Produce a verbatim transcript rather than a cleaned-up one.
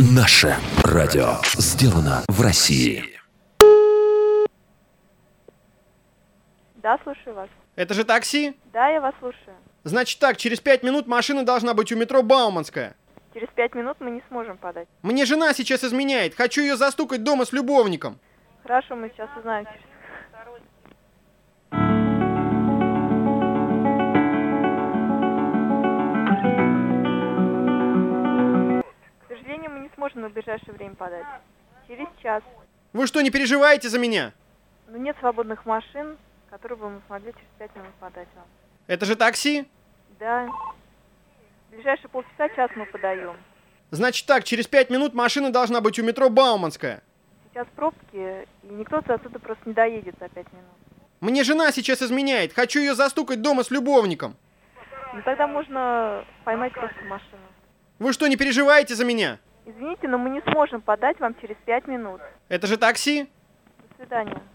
Наше радио сделано в России. Да, слушаю вас. Это же такси? Да, я вас слушаю. Значит так, через пять минут машина должна быть у метро Бауманская. Через пять минут мы не сможем подать. Мне жена сейчас изменяет. Хочу ее застукать дома с любовником. Хорошо, мы сейчас узнаем. К сожалению, мы не сможем в ближайшее время подать. Через час. Вы что, не переживаете за меня? Но нет свободных машин, которые бы мы смогли через пять минут подать вам. Это же такси? Да. В ближайшие полчаса, час мы подаем. Значит так, через пять минут машина должна быть у метро Бауманская. Сейчас пробки, и никто отсюда просто не доедет за пять минут. Мне жена сейчас изменяет. Хочу ее застукать дома с любовником. Ну тогда можно поймать просто машину. Вы что, не переживаете за меня? Извините, но мы не сможем подать вам через пять минут. Это же такси? До свидания.